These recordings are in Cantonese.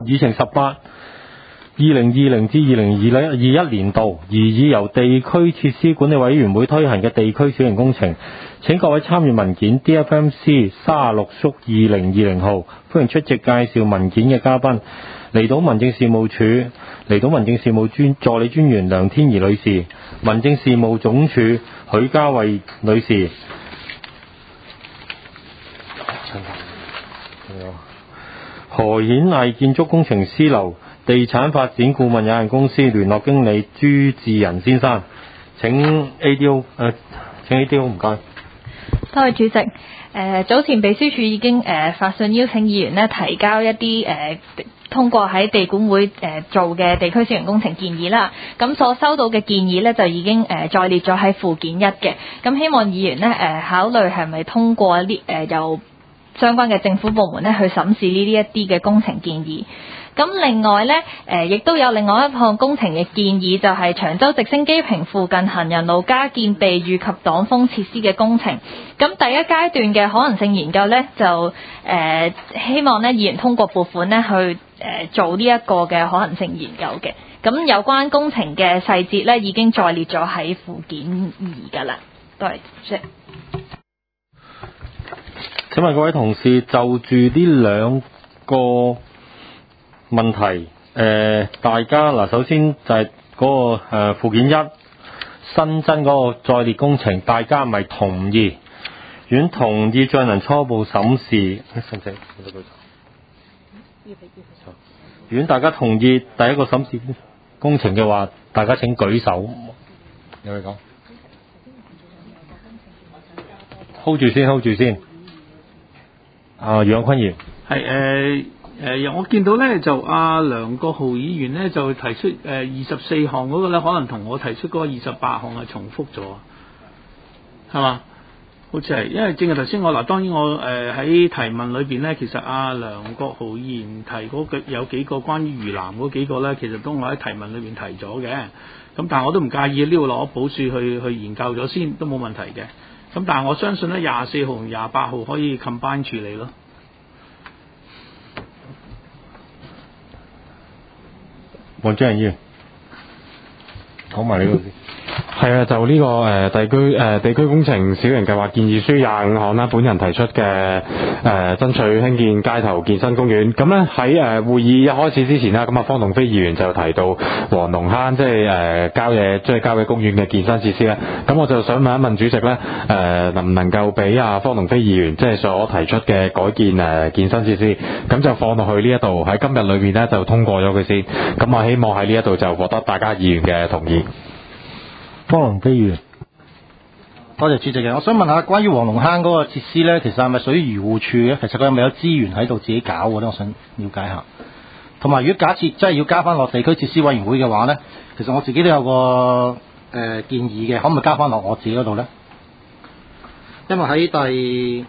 議程18 2020至2021年度擬議由地區設施管理委員會推行嘅地區小型工程，請各位參與文件 DFMC 36/2020號，歡迎出席介紹文件嘅嘉賓，離島民政事務處離島民政事務助理專員梁天怡女士，民政事務總署許家慧女士，何顯毅建築工程師樓地產發展顧問有限公司聯絡經理朱志仁先生，請 ADO 唔該。 多謝主席。早前秘書處已經發信邀請議員呢提交一啲通過喺地管會做嘅地區小型工程建議啦。咁所收到嘅建議呢，就已經再列咗喺附件1嘅。咁希望議員呢考慮係咪通過呢由相關嘅政府部門呢去審視呢啲一啲嘅工程建議。咁另外呢，亦都有另外一項工程嘅建議，就係長洲直升機坪附近行人路加建避雨及擋風設施嘅工程。咁第一階段嘅可能性研究呢，就希望呢議員通過撥款呢去做呢一個嘅可能性研究嘅。咁有關工程嘅細節呢，已經再列咗喺附件2㗎啦。多謝主席。 請問各位同事就住呢兩個問題，大家嗱，首先就係嗰個附件1新增嗰個再列工程，大家係咪同意？院同意進行初步審視，院大家同意第一個審視工程嘅話，大家請舉手。有嘢講 ？hold 住先。楊坤賢係我見到咧就梁國豪議員咧就提出24項嗰個咧，可能同我提出嗰個28項係重複咗，係嘛？好似係，因為正如頭先我當然我喺提問裏邊咧，其實梁國豪議員提嗰有幾個關於嶼南嗰幾個咧，其實都我喺提問裏邊提咗嘅。咁但係我都唔介意呢度攞補書去研究咗先，都冇問題嘅。咁但係我相信咧24號同28號可以 combine 處理咯。 黃俊仁議員，講埋呢個先。 係啊，就呢個地區工程小型計劃建議書25項啦，本人提出嘅爭取興建街頭健身公園。咁咧喺會議一開始之前啦，咁方龍飛議員就提到黃龍坑即係郊野公園嘅健身設施咧。咁我就想問一問主席咧，能唔能夠俾方龍飛議員即係所提出嘅改建健身設施，咁就放落去呢一度喺今日裏面咧就通過咗佢先。咁我希望喺呢一度就獲得大家議員嘅同意。 方龍飛議員， 多謝主席嘅。我想問下關於黃龍坑嗰個設施咧，其實係咪屬於漁護處嘅？其實佢係咪有資源喺度自己搞嘅咧？我想了解下。同埋，如果假設真係要加翻落地區設施委員會嘅話咧，其實我自己都有個建議嘅，可唔可以加翻落我自己嗰度咧？因為喺第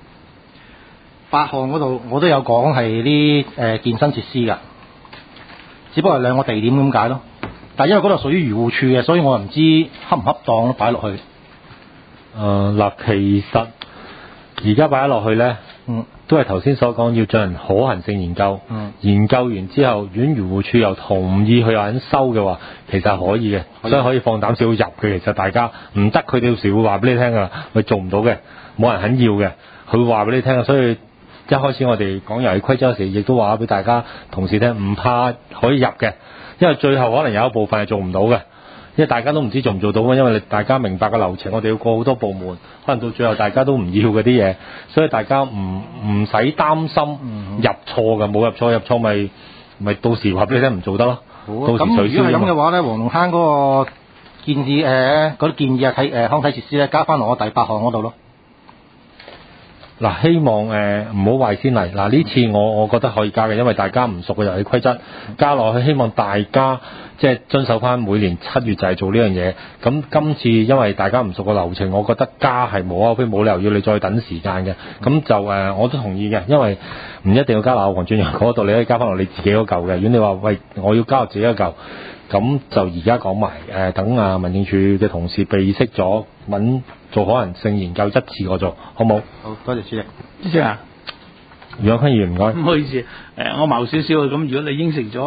8項嗰度，我都有講係啲健身設施㗎，只不過係兩個地點咁解咯。但係因為嗰度屬於漁護處嘅，所以我又唔知恰唔恰當擺落去。 嗱，其實而家擺落去咧，都係頭先所講要進行可行性研究。研究完之後，如果漁護處又同意佢有人收嘅話，其實係可以嘅，所以可以放膽少入嘅。其實大家唔得，佢哋有時會話俾你聽㗎，佢做唔到嘅，冇人肯要嘅，佢會話俾你聽。所以一開始我哋講遊戲規則嗰時，亦都話俾大家同事聽，唔怕可以入嘅。因為最後可能有一部分係做唔到嘅，因為大家都唔知做唔做到嘅，因為大家明白嘅流程，我哋要過好多部門，可能到最後大家都唔要嗰啲嘢，所以大家唔使擔心入錯嘅，冇入錯咪到時話俾你聽唔做得咯。到時取消。咁如果係咁嘅話咧，黃龍坑嗰個建議嗰啲建議睇康體設施咧，加翻落我第8項嗰度咯。嗱，希望唔好壞先例。嗱，呢次我覺得可以加嘅，因為大家唔熟嘅遊戲規則，加落去希望大家即係遵守翻每年7月就係做呢樣嘢。咁今次因為大家唔熟嘅流程，我覺得加係無可非，冇理由要你再等時間嘅。咁就我都同意嘅，因為唔一定要加落黃俊陽嗰度，你可以加翻落你自己嗰嚿嘅。如果你話喂，我要加落自己嗰嚿，咁就而家講埋等民政處嘅同事備悉咗，揾做可能性研究一次過做，好冇？好，多謝主席。 主席啊， 楊坤議員唔該。 唔好意思，我矛少少咁，如果你應承咗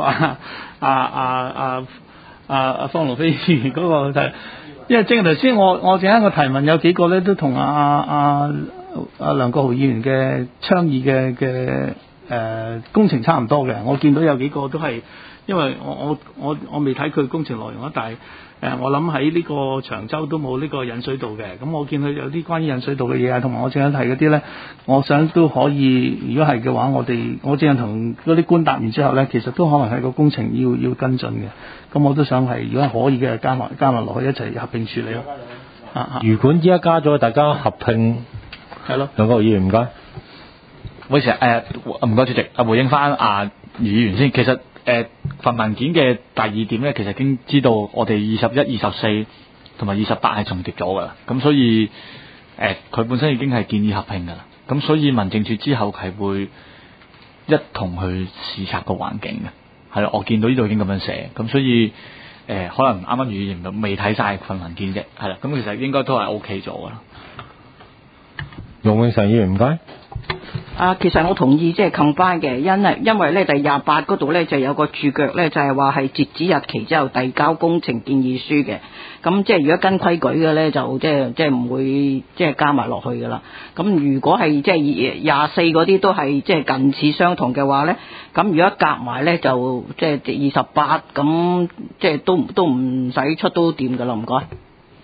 方龍飛議員嗰個題，因為正如頭先我陣間個提問有幾個咧都同梁國豪議員嘅倡議嘅工程差唔多嘅，我見到有幾個都係，因為我未睇佢工程內容啊，但係我諗喺呢個長洲都冇呢個引水道嘅，咁我見佢有啲關於引水道嘅嘢啊，同埋我正想提嗰啲咧，我想都可以，如果係嘅話，我正想同嗰啲官答完之後咧，其實都可能係個工程要跟進嘅，咁我都想係如果係可以嘅，加埋落去一齊合併處理咯。 如果依家加咗，大家合併係咯。 兩個議員唔該。 唔好意思唔該主席，回應翻議員先，其實份文件嘅第二點咧，其實已經知道我哋21、24同埋28係重疊咗㗎啦，咁所以佢本身已經係建議合併㗎啦，咁所以民政處之後係會一同去視察個環境嘅，係啦，我見到呢度已經咁樣寫，咁所以可能啱啱議員未睇晒份文件啫，係啦，咁其實應該都係 OK 咗㗎啦。 容永常議員唔該。 其實我同意即係 combine 嘅，因為咧第28嗰度咧就有個注腳咧，就係話係截止日期之後遞交工程建議書嘅。咁即係如果跟規矩嘅咧，就即係唔會即係加埋落去噶啦。咁如果係即係24嗰啲都係即係近似相同嘅話咧，咁如果夾埋咧就即係28，咁即係都唔使出都掂噶啦，唔該。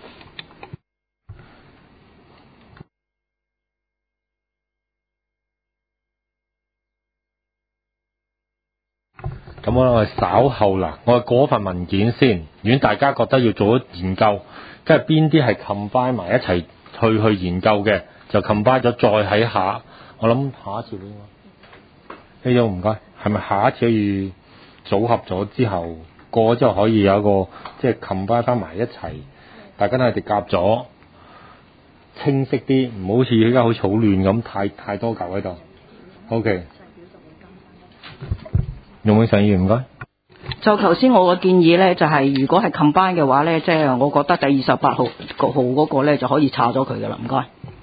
咁我哋稍後啦，我哋過份文件先。如果大家覺得要做咗研究，跟住邊啲係 combine 埋一齊去研究嘅，就 combine 咗再喺下。我諗下一次應該呢種唔該，係咪下一次可以組合咗之後過咗之後可以有一個即係 combine 翻埋一齊，大家都係哋夾咗清晰啲，唔好似而家好似好亂咁，太多嚿喺度。OK。容永常議員唔該。 就頭先我嘅建議咧，就係如果係 combine 嘅話咧，即係我覺得第28號嗰個咧就可以查咗佢噶啦，唔該。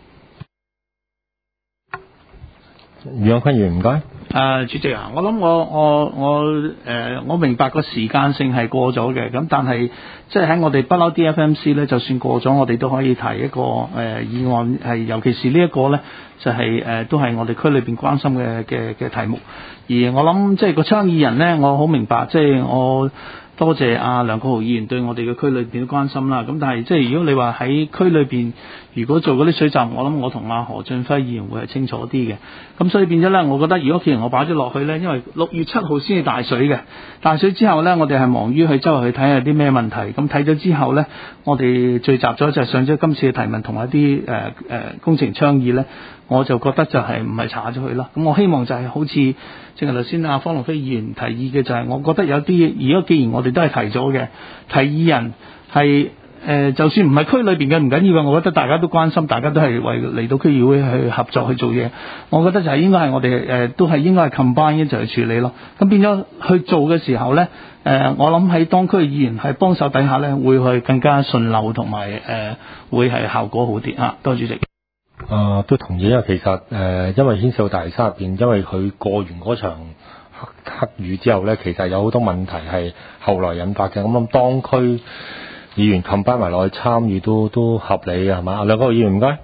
余永坤議員唔該。 主席啊，我諗我明白個時間性係過咗嘅，咁但係即係喺我哋不嬲 DFMC 咧，就算過咗，我哋都可以提一個議案，係尤其是呢一個咧，就係都係我哋區裏邊關心嘅題目。而我諗即係個倡議人咧，我好明白，即係我多謝梁國豪議員對我哋嘅區裏邊嘅關心啦。咁但係即係如果你話喺區裏邊，如果做嗰啲水站，我諗我同何俊輝議員會係清楚啲嘅。咁所以變咗咧，我覺得如果既然我擺咗落去咧，因為6月7號先至大水嘅，大水之後咧，我哋係忙於去周圍去睇下啲咩問題。咁睇咗之後咧，我哋聚集咗就係上咗今次嘅提問同埋一啲工程倡議咧，我就覺得就係唔係查咗佢啦。咁我希望就係好似正如頭先方龍飛議員提議嘅，就係我覺得有啲如果既然我哋都係提咗嘅，提議人係就算唔係區裏邊嘅唔緊要嘅，我覺得大家都關心，大家都係為嚟到區議會去合作去做嘢。我覺得就係應該係我哋都係應該係 combine 一齊去處理咯。咁變咗去做嘅時候咧，我諗喺當區嘅議員係幫手底下咧，會去更加順流同埋會係效果好啲啊。多謝主席。 都同意，因為其實因為牽涉到大嶼山入邊，因為佢過完嗰場黑雨之後咧，其實有好多問題係後來引發嘅。咁諗當區議員combine埋落去參與都合理嘅，係嘛？兩個議員唔該。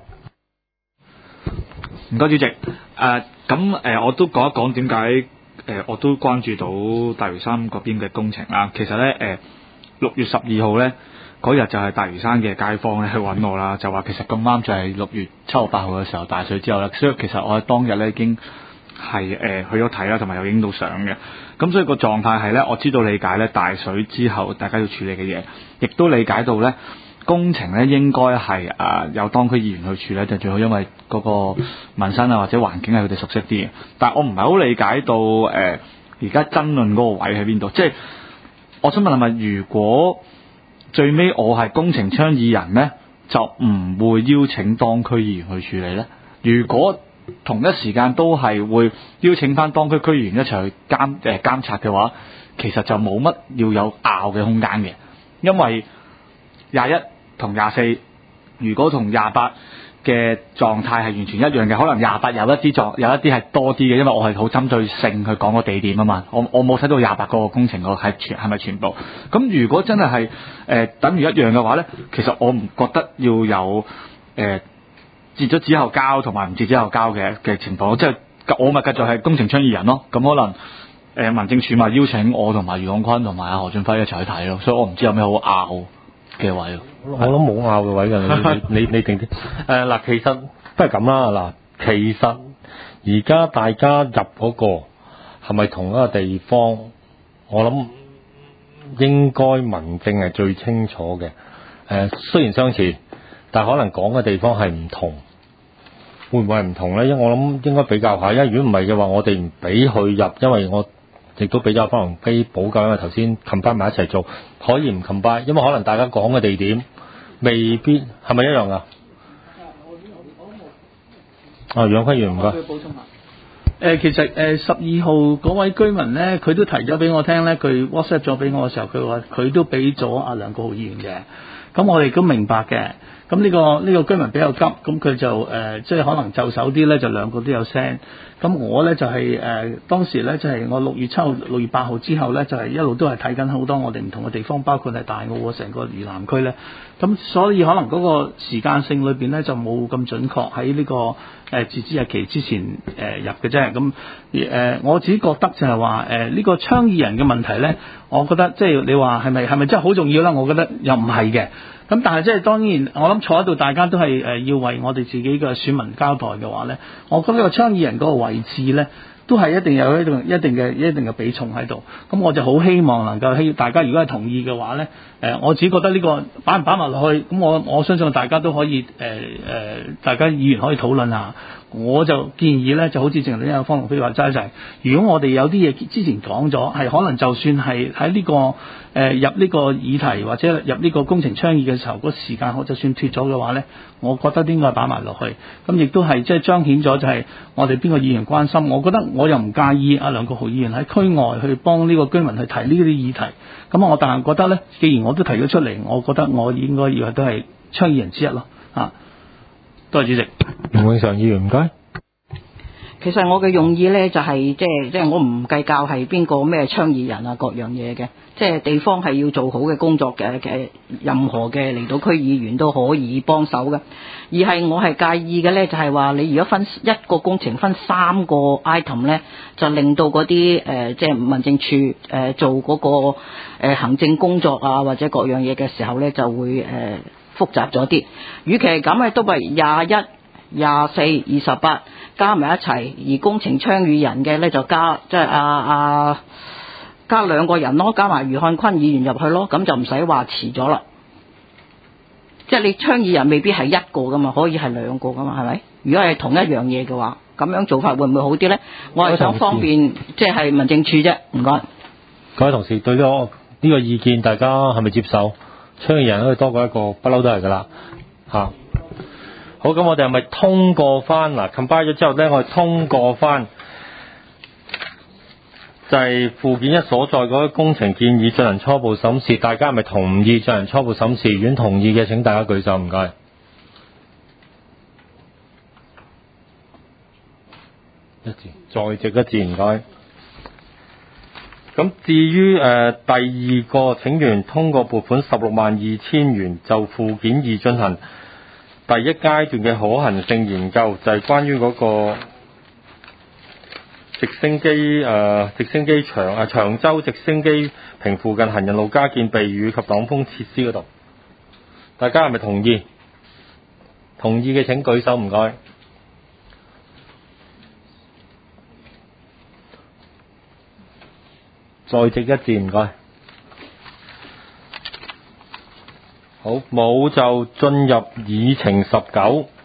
唔該主席。我都講一講點解我都關注到大嶼山嗰邊嘅工程啦。其實咧6月12號咧嗰日就係大嶼山嘅街坊咧去揾我啦，就話其實咁啱就係6月7號8號嘅時候大水之後咧，所以其實我喺當日咧已經係去咗睇啦，同埋有影到相嘅。咁所以個狀態係咧，我知道理解咧大水之後大家要處理嘅嘢，亦都理解到咧工程咧應該係有當區議員去處理就最好，因為嗰個民生啊或者環境係佢哋熟悉啲嘅。但係我唔係好理解到而家爭論嗰個位喺邊度，即係我想問係咪如果最尾我係工程倡議人咧，就唔會邀請當區議員去處理咧？如果同一時間都係會邀請翻當區區議員一齊去監察嘅話，其實就冇乜要有拗嘅空間嘅，因為21同24，如果同28 嘅狀態係完全一樣嘅，可能28有一啲係多啲嘅，因為我係好針對性去講個地點啊嘛，我冇睇到28個工程個係咪全部。咁如果真係等於一樣嘅話咧，其實我唔覺得要有截咗之後交同埋唔截之後交嘅情況，即係我咪繼續係工程倡議人咯。咁可能民政處咪邀請我同埋余廣坤同埋阿何俊輝一齊去睇咯，所以我唔知有咩好拗嘅位咯。 我都冇拗嘅位㗎，你定啲嗱，其實都係咁啦嗱，其實而家大家入嗰個係咪同一個地方？我諗應該民政係最清楚嘅。雖然相似，但係可能講嘅地方係唔同，會唔會係唔同咧？因為我諗應該比較下，因為如果唔係嘅話，我哋唔俾佢入，因為我亦都俾咗可能機補救，因為頭先 combine 埋一齊做，可以唔 combine，因為可能大家講嘅地點未必係咪一樣啊？楊輝元唔該。 補充下。其實12號嗰位居民咧，佢都提咗俾我聽咧，佢 WhatsApp 咗俾我嘅時候，佢話佢都俾咗阿梁國豪議員嘅。咁我哋都明白嘅。咁呢個居民比較急，咁佢就即係可能就手啲咧，就兩個都有 send。咁我咧就係當時咧就係我6月7號、6月8號之後咧，就係一路都係睇緊好多我哋唔同嘅地方，包括係大澳啊，成個嶼南區咧。咁所以可能嗰個時間性裏邊咧就冇咁準確喺呢個截止日期之前入嘅啫。咁我自己覺得就係話呢個倡議人嘅問題咧，我覺得即係你話係咪真係好重要啦？我覺得又唔係嘅。咁但係即係當然，我諗坐喺度大家都係要為我哋自己嘅選民交代嘅話咧，我覺得呢個倡議人嗰個位置咧，都係一定有一定嘅比重喺度。咁我就好希望能夠大家如果係同意嘅話咧，我自己覺得呢個擺唔擺埋落去，咁我相信大家都可以大家議員可以討論下。我就建議咧，就好似正如有方龍飛話齋就係，如果我哋有啲嘢之前講咗，係可能就算係喺呢個入呢個議題或者入呢個工程倡議嘅時候，嗰時間我就算脫咗嘅話咧，我覺得應該擺埋落去。咁亦都係即係彰顯咗就係我哋邊個議員關心。我覺得我又唔介意阿梁國豪議員喺區外去幫呢個居民去提呢啲議題。咁我但係覺得咧，既然我都提咗出嚟，我覺得我應該要都係倡議人之一咯。多謝主席。 吳永常議員唔該。 其實我嘅用意咧就係即係我唔計較係邊個咩倡議人啊各樣嘢嘅，即係地方係要做好嘅工作嘅，任何嘅離島區議員都可以幫手嘅。而係我係介意嘅咧就係話你如果分一個工程分3個 item 咧，就令到嗰啲即係民政處做嗰個行政工作啊或者各樣嘢嘅時候咧就會複雜咗啲。與其係咁咧，都係21、24、28加埋一齊，而工程倡議人嘅咧就加即係加2個人咯，加埋余漢坤議員入去咯，咁就唔使話遲咗啦。即係你倡議人未必係1個噶嘛，可以係2個噶嘛，係咪？如果係同一樣嘢嘅話，咁樣做法會唔會好啲咧？我係想方便即係民政處啫。唔該。 各位同事對呢個意見，大家係咪接受？倡議人可以多過1個，不嬲都係噶啦嚇。好，咁我哋係咪通過翻嗱 combine 咗之後咧，我哋通過翻就係附件1所在嗰個工程建議進行初步審視，大家係咪同意進行初步審視？如果同意嘅請大家舉手，唔該。一字，在席一字，唔該。咁至於第2個請願通過撥款162000元就附件2進行第1階段嘅可行性研究，就係關於嗰個直升機長洲直升機坪附近行人路加建避雨及擋風設施嗰度，大家係咪同意？同意嘅請舉手，唔該。在席一致，唔該。好，冇就進入議程19。